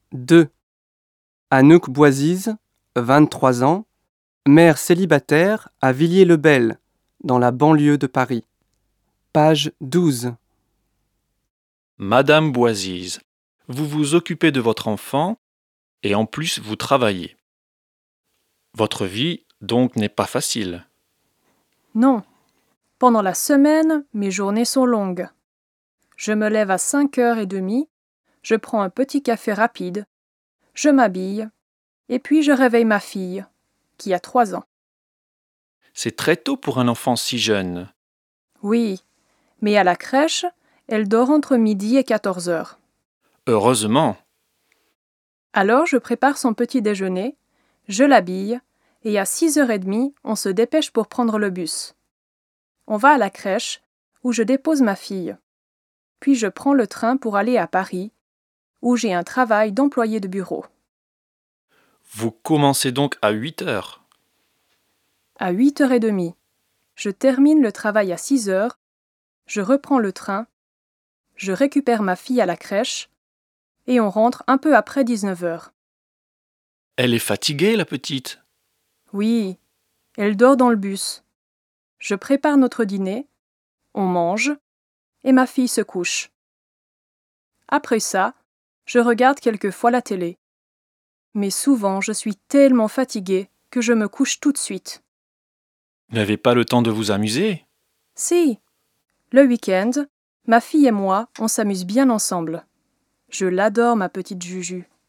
2. Anouk Boisise, 23 ans, mère célibataire à Villiers-le-Bel, dans la banlieue de Paris. Page 12. Madame Boisise, vous vous occupez de votre enfant et en plus vous travaillez. Votre vie donc n'est pas facile. Non. Pendant la semaine, mes journées sont longues. Je me lève à 5h30, je prends un petit café rapide, je m'habille, et puis je réveille ma fille, qui a 3 ans. C'est très tôt pour un enfant si jeune. Oui, mais à la crèche, elle dort entre midi et 14h. Heureusement. Alors je prépare son petit déjeuner, je l'habille, et à 6h30, on se dépêche pour prendre le bus. On va à la crèche, où je dépose ma fille. Puis je prends le train pour aller à Paris, où j'ai un travail d'employé de bureau. Vous commencez donc à 8 heures. À 8h30, je termine le travail à 6h, je reprends le train, je récupère ma fille à la crèche, et on rentre un peu après 19h. Elle est fatiguée, la petite. Oui, elle dort dans le bus. Je prépare notre dîner, on mange, et ma fille se couche. Après ça, je regarde quelquefois la télé. Mais souvent, je suis tellement fatiguée que je me couche tout de suite. Vous n'avez pas le temps de vous amuser? Si, le week-end, ma fille et moi, on s'amuse bien ensemble. Je l'adore, ma petite Juju.